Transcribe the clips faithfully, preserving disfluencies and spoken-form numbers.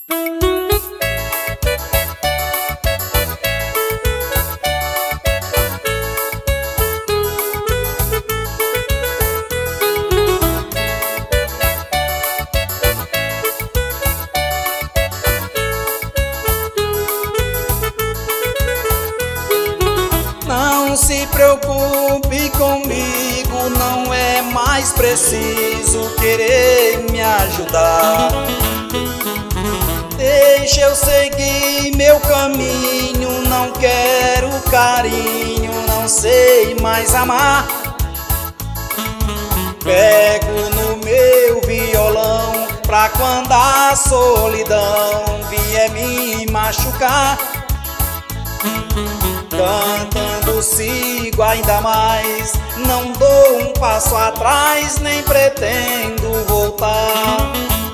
Não se preocupe comigo, não é mais preciso querer me ajudar. Deixa eu seguir meu caminho, não quero carinho, não sei mais amar. Pego no meu violão pra quando a solidão vier me machucar. Cantando sigo ainda mais, não dou um passo atrás, nem pretendo voltar.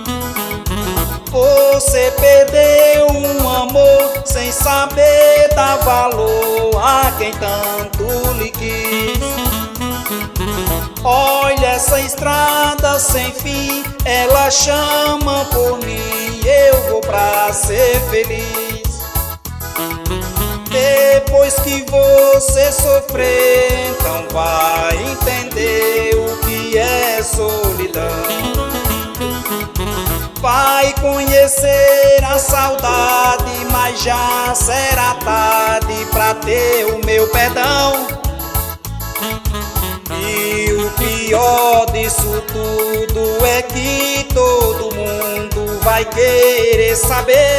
Você perdeu um amor sem saber dar valor a quem tanto lhe quis. Olha essa estrada sem fim, ela chama por mim, eu vou pra ser feliz. Depois que você sofrer, então vai entender o que é solidão. Vai conhecer a saudade, mas já será tarde pra ter o meu perdão. E o pior disso tudo é que todo mundo vai querer saber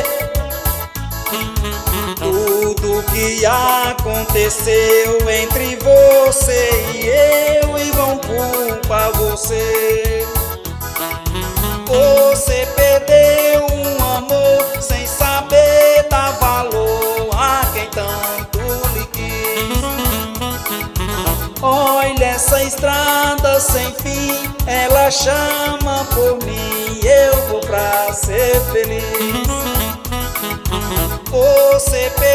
tudo que aconteceu entre você e eu, e vão culpar você. Você perdeu um amor sem saber dar valor a quem tanto lhe quis. Olha essa estrada sem fim, ela chama por mim, eu vou pra ser feliz. Você